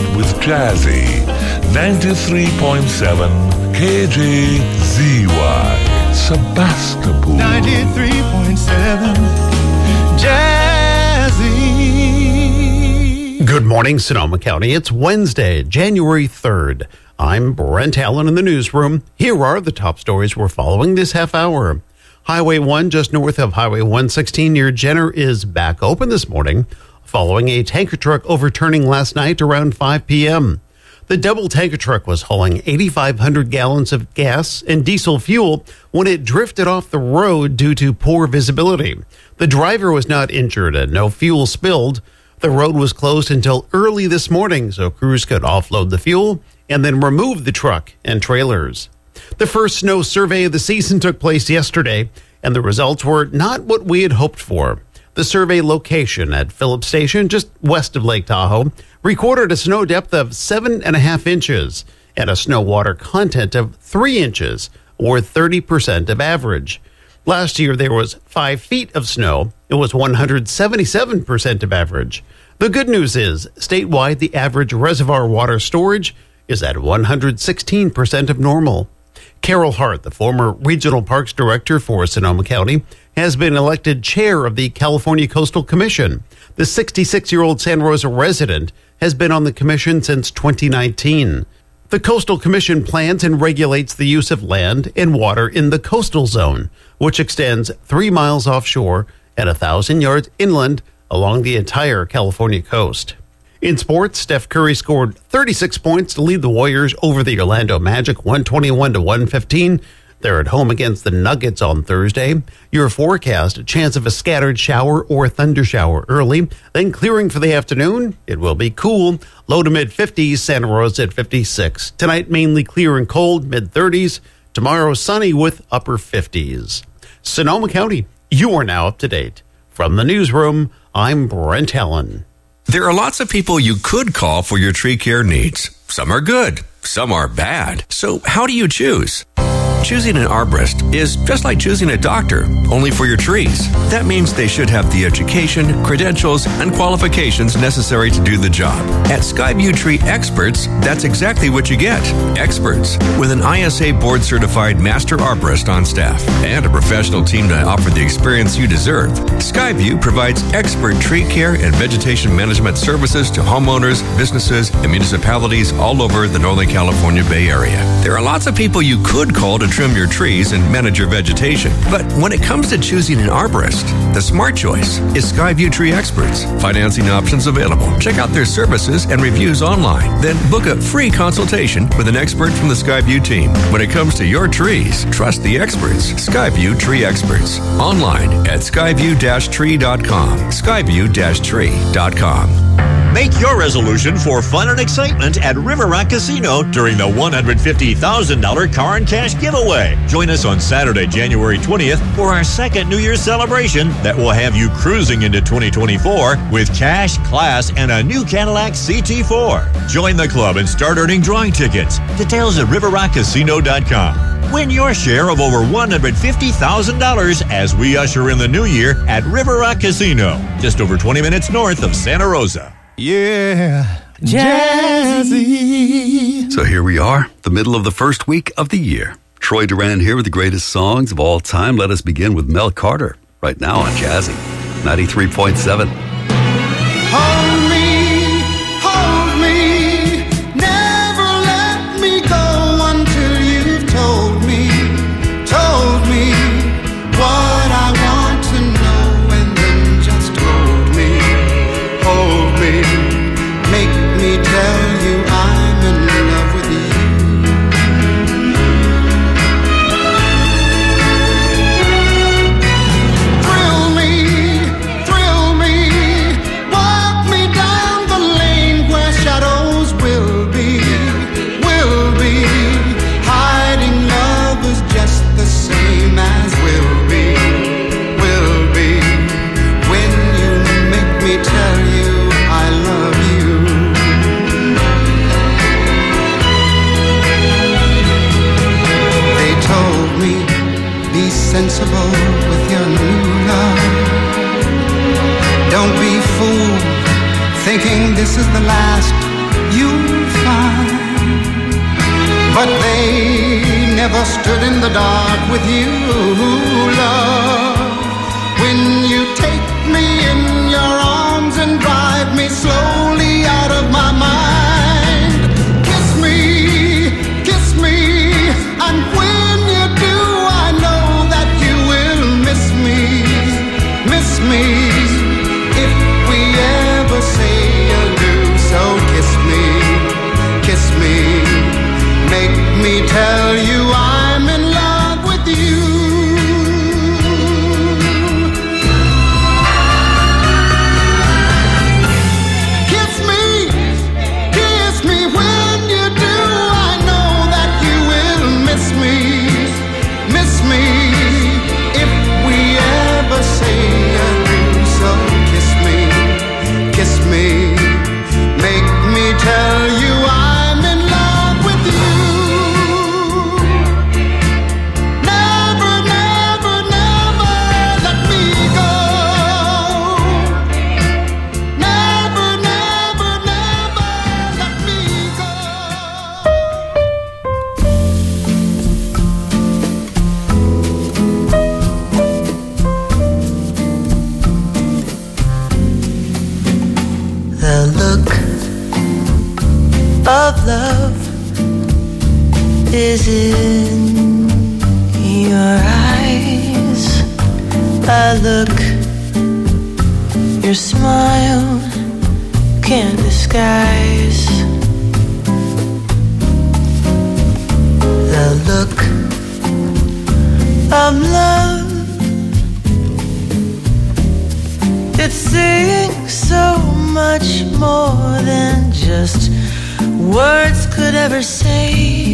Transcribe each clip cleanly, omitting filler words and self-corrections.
with Jazzy. 93.7 KJZY. Sebastopol. 93.7 Jazzy. Good morning, Sonoma County. It's Wednesday, January 3rd. I'm Brent Allen in the newsroom. Here are the top stories we're following this half hour. Highway 1 just north of Highway 116 near Jenner is back open this morning following a tanker truck overturning last night around 5 p.m. The double tanker truck was hauling 8,500 gallons of gas and diesel fuel when it drifted off the road due to poor visibility. The driver was not injured and no fuel spilled. The road was closed until early this morning so crews could offload the fuel and then remove the truck and trailers. The first snow survey of the season took place yesterday, and the results were not what we had hoped for. The survey location at Phillips Station, just west of Lake Tahoe, recorded a snow depth of 7.5 inches and a snow water content of 3 inches, or 30% of average. Last year, there was 5 feet of snow. It was 177% of average. The good news is, statewide, the average reservoir water storage is at 116% of normal. Carol Hart, the former Regional Parks Director for Sonoma County, has been elected chair of the California Coastal Commission. The 66-year-old Santa Rosa resident has been on the commission since 2019. The Coastal Commission plans and regulates the use of land and water in the coastal zone, which extends 3 miles offshore and 1,000 yards inland along the entire California coast. In sports, Steph Curry scored 36 points to lead the Warriors over the Orlando Magic 121-115. They're at home against the Nuggets on Thursday. Your forecast, a chance of a scattered shower or thunder shower early, then clearing for the afternoon. It will be cool, low to mid-50s, Santa Rosa at 56. Tonight, mainly clear and cold, mid-30s. Tomorrow, sunny with upper 50s. Sonoma County, you are now up to date. From the newsroom, I'm Brent Allen. There are lots of people you could call for your tree care needs. Some are good, some are bad. So how do you choose? Choosing an arborist is just like choosing a doctor, only for your trees. That means they should have the education, credentials, and qualifications necessary to do the job. At Skyview Tree Experts, that's exactly what you get. Experts with an ISA board-certified master arborist on staff and a professional team to offer the experience you deserve. Skyview provides expert tree care and vegetation management services to homeowners, businesses, and municipalities all over the Northern California Bay Area. There are lots of people you could call to trim your trees and manage your vegetation. But when it comes to choosing an arborist, the smart choice is Skyview Tree Experts. Financing options available. Check out their services and reviews online. Then book a free consultation with an expert from the Skyview team. When it comes to your trees, trust the experts. Skyview Tree Experts. Online at skyview-tree.com. Skyview-tree.com. Make your resolution for fun and excitement at River Rock Casino during the $150,000 car and cash giveaway. Join us on Saturday, January 20th for our second New Year's celebration that will have you cruising into 2024 with cash, class, and a new Cadillac CT4. Join the club and start earning drawing tickets. Details at riverrockcasino.com. Win your share of over $150,000 as we usher in the new year at River Rock Casino, just over 20 minutes north of Santa Rosa. Yeah, Jazzy. So here we are, the middle of the first week of the year. Troy Duran here with the greatest songs of all time. Let us begin with Mel Carter, right now on Jazzy, 93.7. Hold me, never let me go until you've told me what I want to know, and then just hold me, make me tell you I'm in love with you. Thrill me, ever stood in the dark with you, love. When you take me in your arms and drive me slowly out of my mind. Kiss me, and when you do, I know that you will miss me. If we ever say adieu, so kiss me, make me tell you I'm in love with you. Kiss me when you do, I know that you will miss me. If we ever say adieu, so kiss me, make me tell you I'm in love with you. Never, never, never let me go. Never, never, never let me go. The look of love is in your eyes. A look your smile can't disguise. The look of love, it's saying so much more than just words could ever say.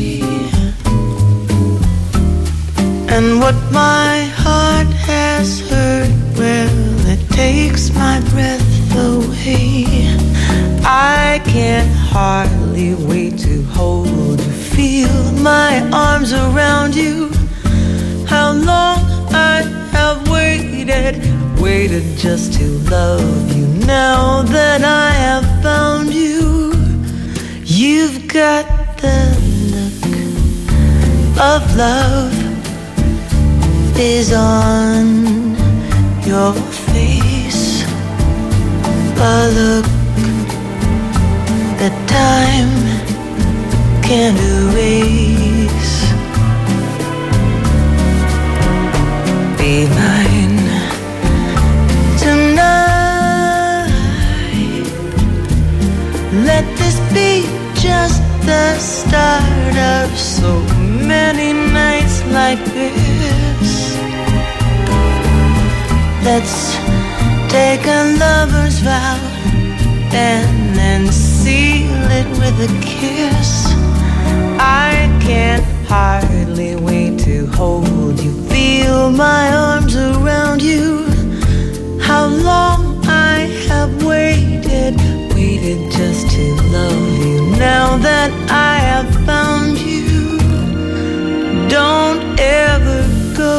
And what my heart has heard, well, it takes my breath away. I can't hardly wait to hold you, feel my arms around you. How long I have waited just to love you. Now that I have found you, you've got the look of love is on your face. A look that time can't erase. Be mine tonight. Let this be just the start of so many nights like this. Let's take a lover's vow and then seal it with a kiss. I can't hardly wait to hold you, feel my arms around you. How long I have waited just to love you. Now that I have found you, don't ever go.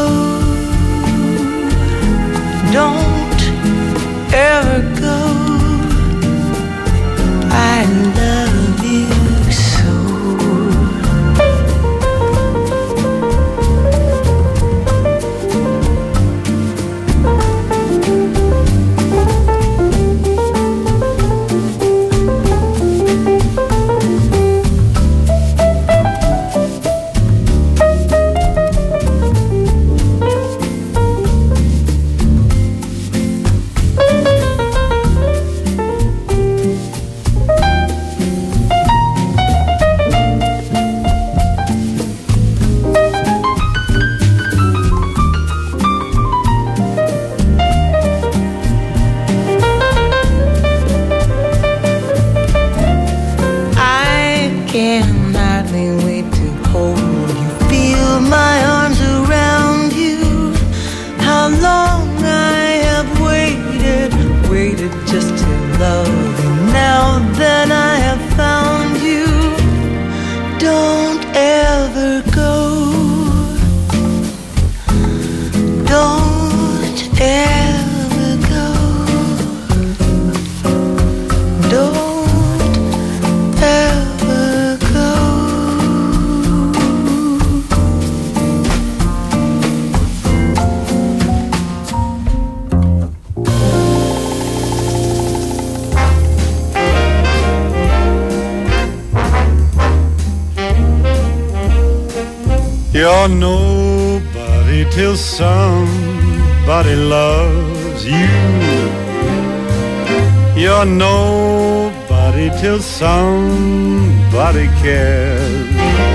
Don't ever go. I love you so. Don't ever go. You're nobody till somebody loves you. You're nobody till somebody cares.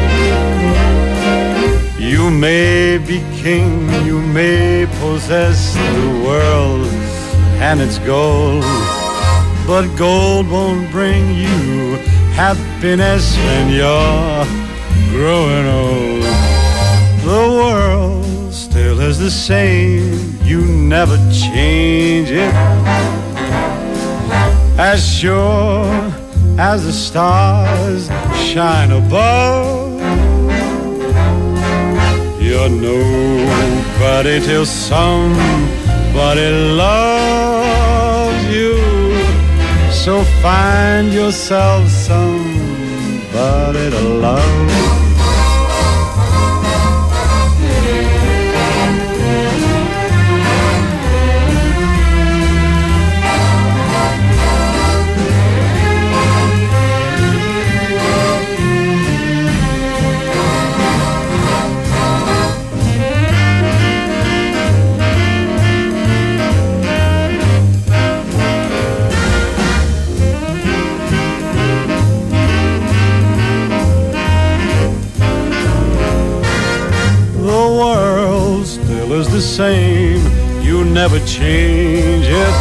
You may be king, you may possess the world and its gold, but gold won't bring you happiness when you're growing old. The world still is the same, you never change it. As sure as the stars shine above, you're nobody till somebody loves you. So find yourself somebody to love. Is the same, you never change it.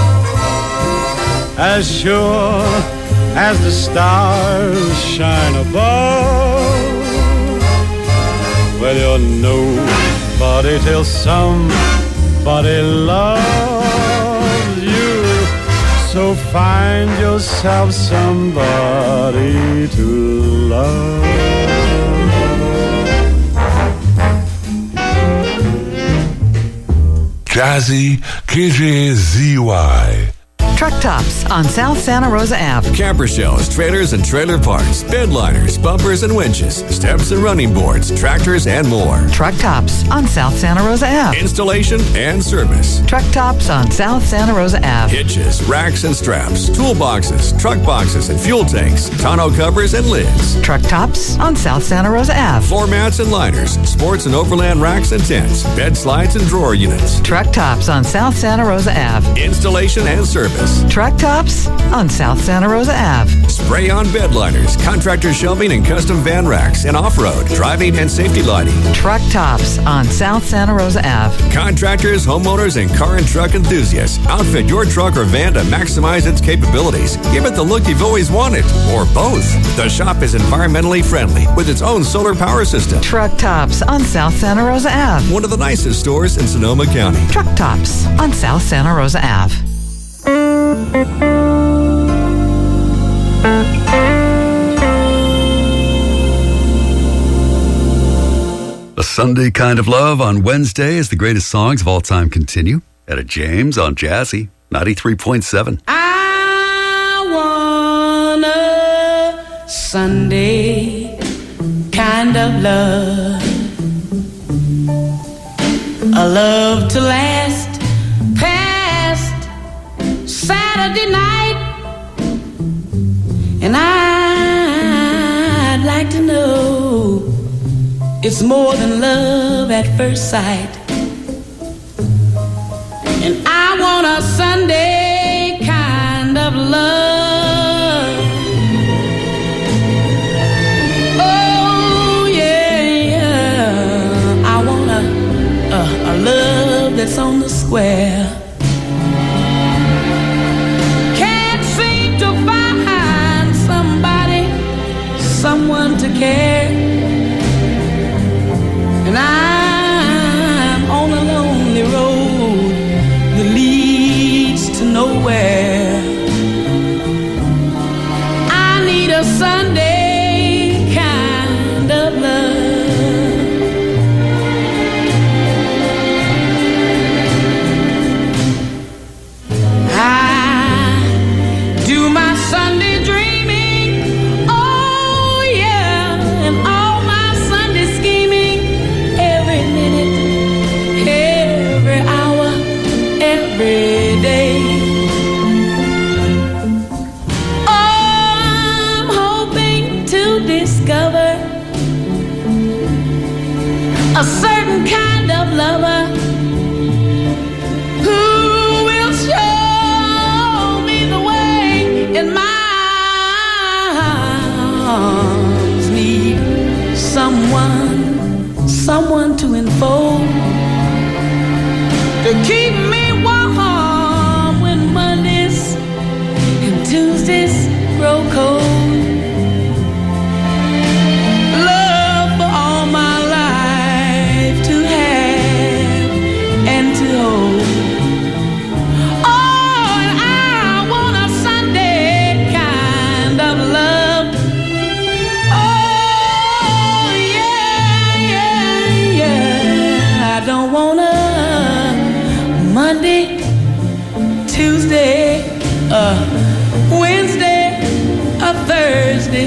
As sure as the stars shine above, well, you're nobody till somebody loves you. So find yourself somebody to love. Jazzy KJZY. Truck Tops on South Santa Rosa Ave. Camper shells, trailers and trailer parts, bed liners, bumpers and winches, steps and running boards, tractors and more. Truck Tops on South Santa Rosa Ave. Installation and service. Truck Tops on South Santa Rosa Ave. Hitches, racks and straps, toolboxes, truck boxes and fuel tanks, tonneau covers and lids. Truck Tops on South Santa Rosa Ave. Floor mats and liners, sports and overland racks and tents, bed slides and drawer units. Truck Tops on South Santa Rosa Ave. Installation and service. Truck Tops on South Santa Rosa Ave. Spray on bed liners, contractor shelving and custom van racks, and off-road, driving and safety lighting. Truck Tops on South Santa Rosa Ave. Contractors, homeowners, and car and truck enthusiasts. Outfit your truck or van to maximize its capabilities. Give it the look you've always wanted, or both. The shop is environmentally friendly with its own solar power system. Truck Tops on South Santa Rosa Ave. One of the nicest stores in Sonoma County. Truck Tops on South Santa Rosa Ave. A Sunday Kind of Love on Wednesday as the greatest songs of all time continue. Etta James on Jazzy 93.7. I want a Sunday kind of love, a love to last past Saturday night, and I'd like to know it's more than love at first sight. And I want a Sunday kind of love. Oh yeah, yeah. I want a love that's on the square. Can't seem to find somebody, someone to care. And I'm on a lonely road that leads to nowhere. I need a Sunday kind of love. I do my Sunday dreaming, oh yeah, and all my Sunday scheming. Every minute, every hour, every day. Oh, I'm hoping to discover a certain kind of lover who will show me the way in my arms. Need someone to enfold, to keep me warm when Mondays and Tuesdays grow cold. Love for all my life to have and to hold. Oh, and I want a Sunday kind of love. Oh, yeah, yeah, yeah. I don't want a Monday, Tuesday, Wednesday, a Thursday,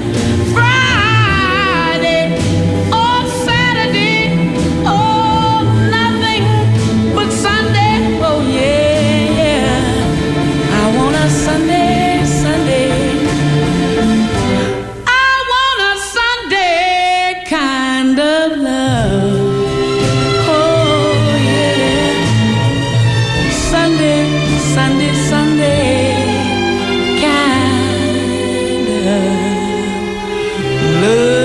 Friday, or Saturday, oh, nothing but Sunday. Oh, yeah, yeah. I want a Sunday, Sunday. I want a Sunday kind of love. Oh, yeah. Sunday, Sunday, Sunday kind of love.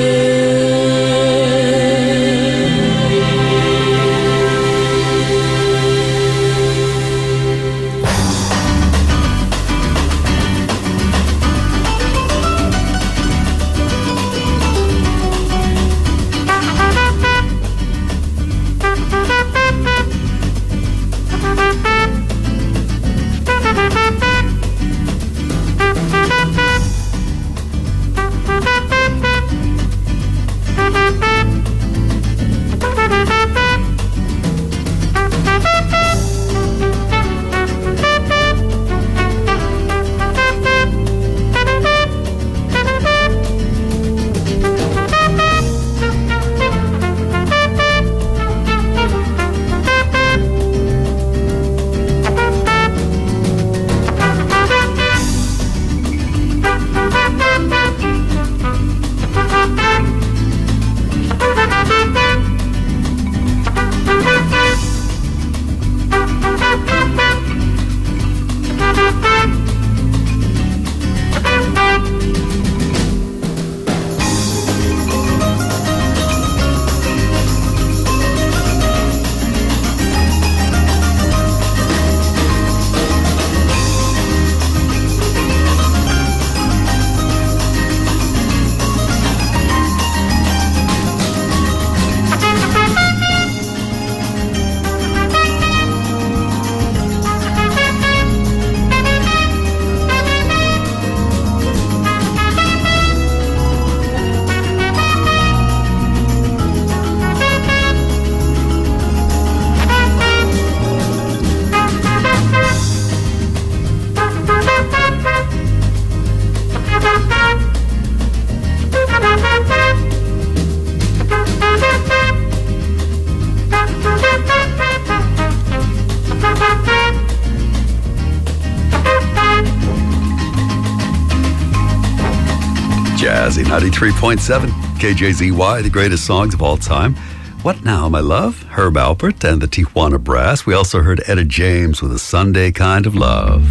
Jazzy 93.7, KJZY, the greatest songs of all time. What Now, My Love? Herb Alpert and the Tijuana Brass. We also heard Etta James with A Sunday Kind of Love.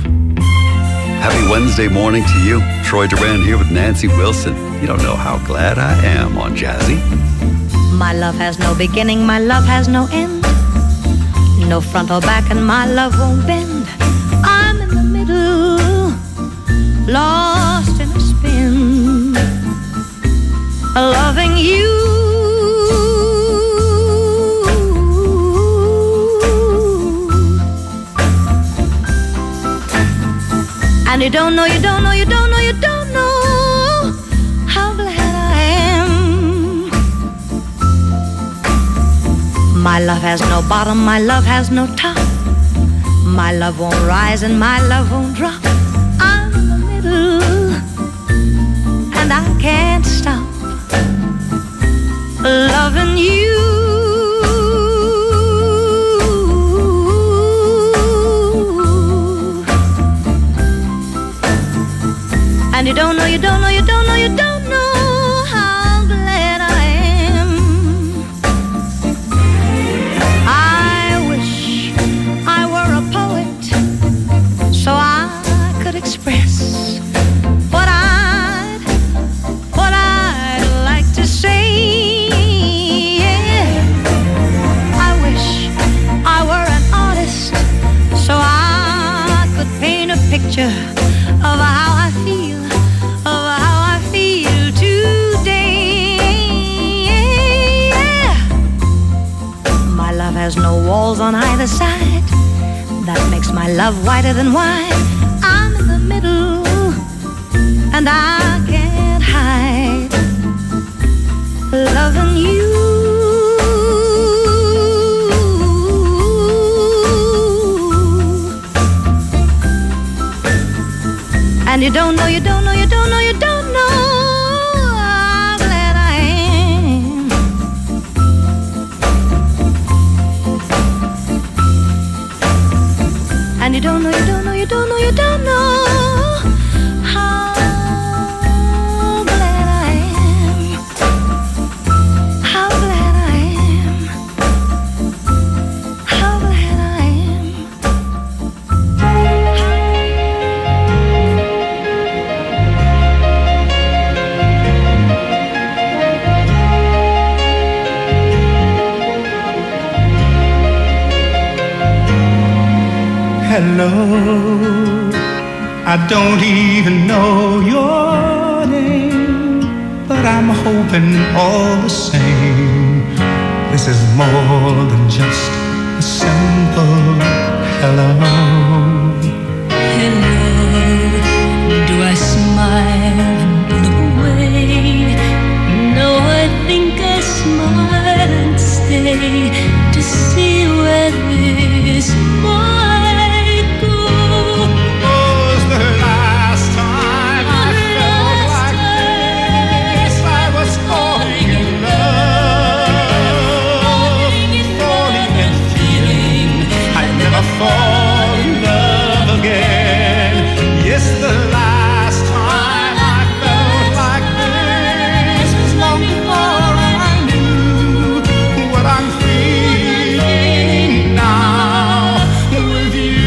Happy Wednesday morning to you. Troy Duran here with Nancy Wilson. You don't know how glad I am on Jazzy. My love has no beginning, my love has no end. No front or back, and my love won't bend. I'm in the middle, lost in a spin, loving you. And you don't know, you don't know, you don't know, you don't know how glad I am. My love has no bottom, my love has no top. My love won't rise and my love won't drop. I'm in the middle and I can't stop loving you. And you don't know, you don't know, you don't know, you don't know how glad I am. has no walls on either side. That makes my love whiter than wine. I'm in the middle, and I can't hide loving you. And you don't know, you don't know, you don't know, you don't know how glad I am. And you don't know, you don't know, you don't know, you don't know how glad I am. How glad I am. How glad I am. Hello, I don't even know your name, but I'm hoping all the same. This is more than just a simple hello. Hello, do I smile and look away? No, I think I smile and stay to see where this might go. Was the last time I felt like this? I was falling in love, falling and feeling I'd never fall in love again. Yes, the last time I felt like this was long before I knew what I'm feeling now with you.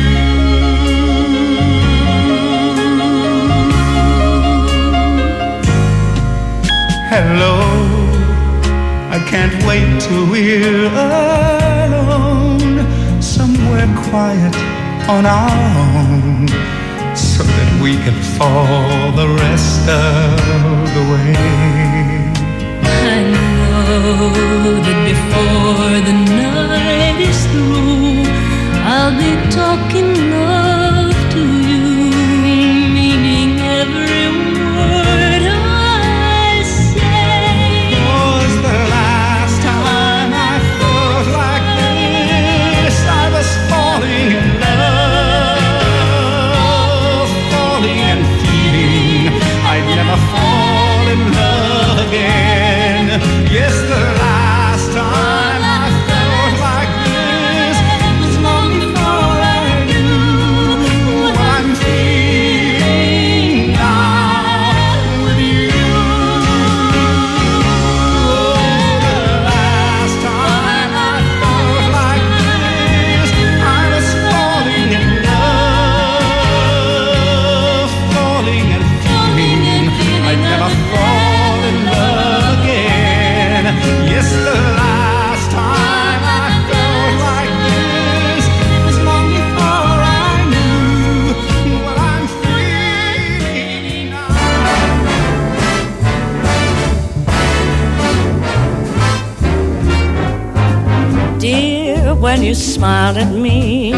Hello, I can't wait till we're alone, somewhere quiet on our own, so that we can fall the rest of the way. I know that before the night is through, I'll be talking love to you, meaning every word I say. Was the last time I felt like this? I was falling in love, falling and feeling I'd never fall in love again. Yes, the last time I felt like this was long before I knew what I'm feeling now with you. The last time I felt like this, I was falling in love, falling and feeling I'd never fall in love again. Yes, the last time I felt like this was long before I knew what I'm feeling now. Dear, when you smiled at me,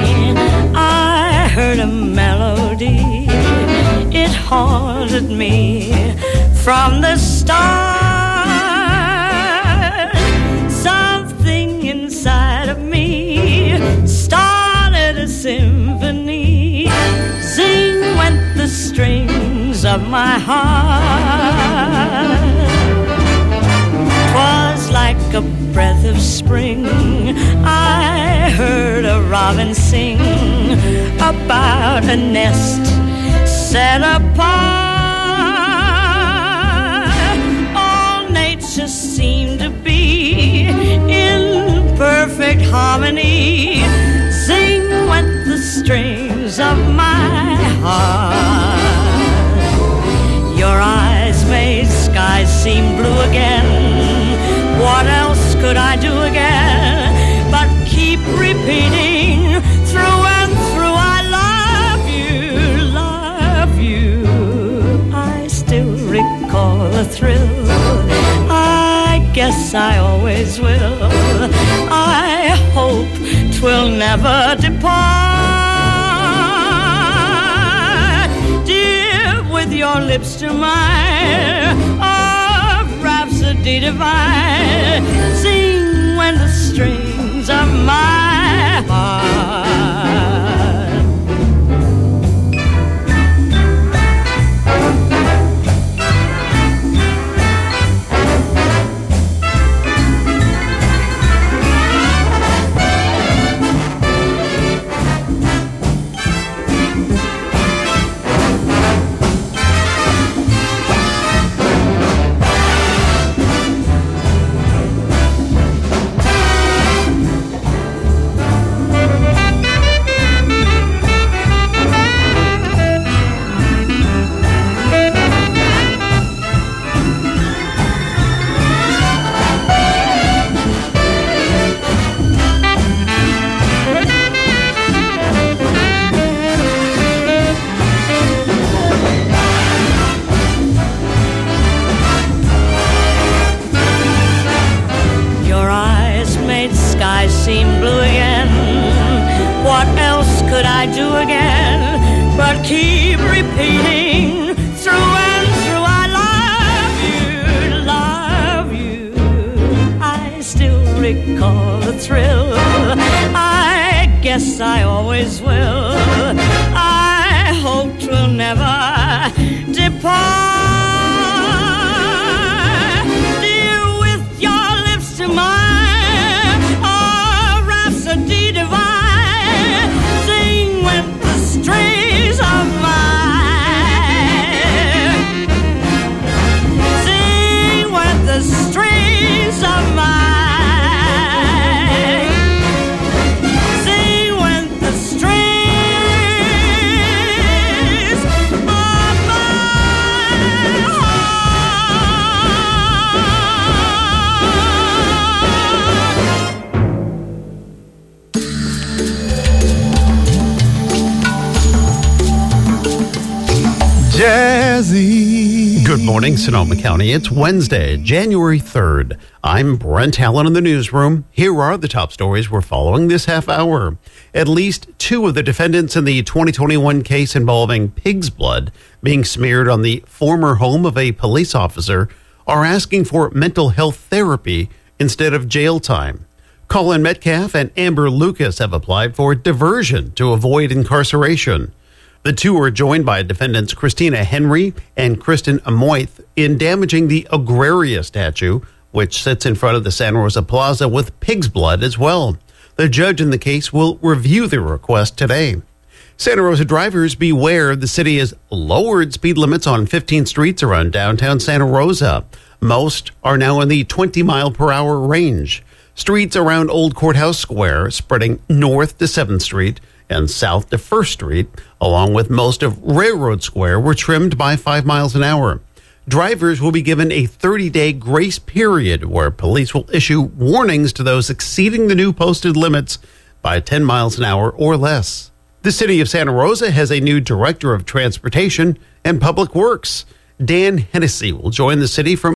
I heard a melody. It haunted me from the start. Something inside of me started a symphony. Zing went the strings of my heart. 'Twas like a breath of spring. I heard a robin sing about a nest set apart. All nature seemed to be in perfect harmony. Zing went the strings of my heart. Your eyes made skies seem blue again. What else could I do again but keep repeating through and through? I love you, love you. I still recall the thrill I guess I always will. I hope 'twill never depart. Dear, with your lips to mine, a rhapsody divine. Sing when the strings of my heart. Seem blue again. What else could I do again but keep repeating through and through? I love you, I still recall the thrill. I guess I always will. I hope 'twill never depart. Dear, with your lips to mine, divine, sing with the strings of mine, sing with the strings of mine, sing with the strings of my Jazzy. Good morning, Sonoma County. It's Wednesday, January 3rd. I'm Brent Allen in the newsroom. Here are the top stories we're following this half hour. At least two of the defendants in the 2021 case involving pig's blood being smeared on the former home of a police officer are asking for mental health therapy instead of jail time. Colin Metcalf and Amber Lucas have applied for diversion to avoid incarceration. The two are joined by defendants Christina Henry and Kristen Amoith in damaging the Agraria statue, which sits in front of the Santa Rosa Plaza with pig's blood as well. The judge in the case will review the request today. Santa Rosa drivers beware. The city has lowered speed limits on 15 streets around downtown Santa Rosa. Most are now in the 20-mile-per-hour range. Streets around Old Courthouse Square, spreading north to 7th Street and south to 1st Street, along with most of Railroad Square, were trimmed by 5 miles an hour. Drivers will be given a 30-day grace period where police will issue warnings to those exceeding the new posted limits by 10 miles an hour or less. The city of Santa Rosa has a new director of transportation and public works. Dan Hennessy will join the city from